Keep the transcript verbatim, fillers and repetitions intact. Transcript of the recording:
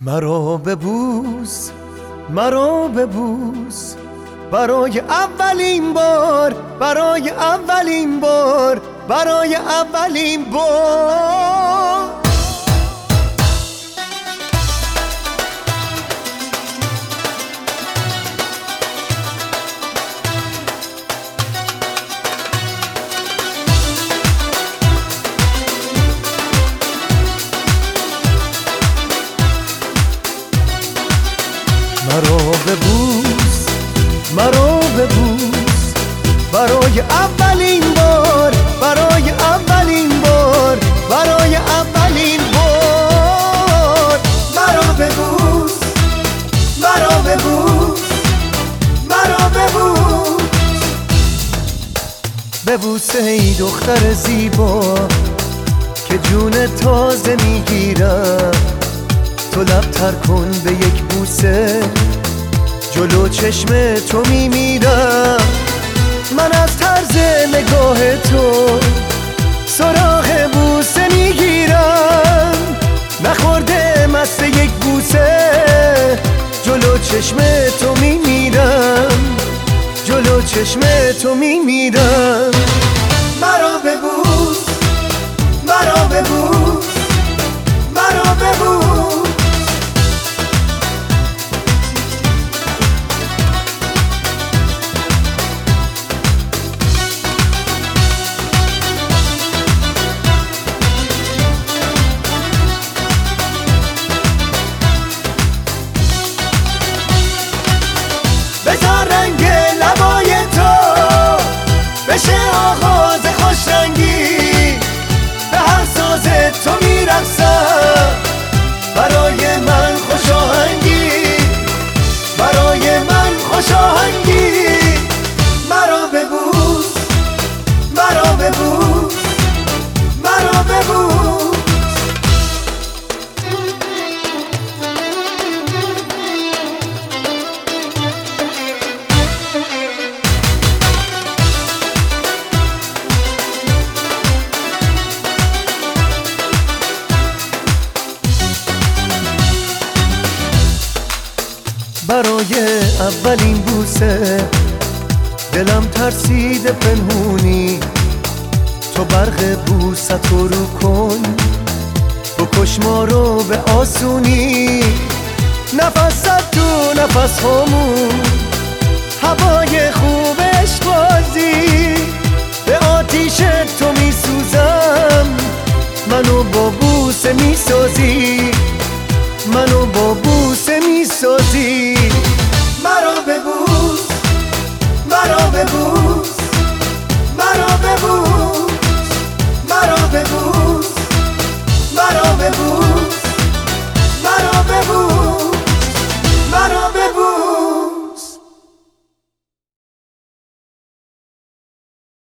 مرا ببوس، مرا ببوس، برای اولین بار، برای اولین بار، برای اولین بار. مرا ببوس، مرا ببوس، برای اولین بار، برای اولین بار، برای اولین بار. مرا ببوس، مرا ببوس، مرا ببوس. ببوس ای دختر زیبا که جون تازه میگیرم، تو لب تر کن به یک بوسه، جلو چشم تو میمیرم. من از طرز نگاه تو سراغ بوسه میگیرم، نخورده مست یک بوسه، جلو چشم تو میمیرم، جلو چشم تو میمیرم. مرا ببوس، مرا ببوس، مرا ببوس. بذار رنگ لبای تو بشه آغاز خوش رنگی، به هر ساز تو میرقصم، برای من خوش آهنگی، برای من خوش آهنگی. مرا ببوس، مرا ببوس، مرا ببوس. برای اولین بوسه دلم ترسیده پنهونی، تو برق بوست رو رو کن، بکش ما رو به آسونی. نفس زد تو نفس همون هوای خوبش بازی، به آتیش تو میسوزم، منو با بوسه میسازی، منو با بوسه میسازی.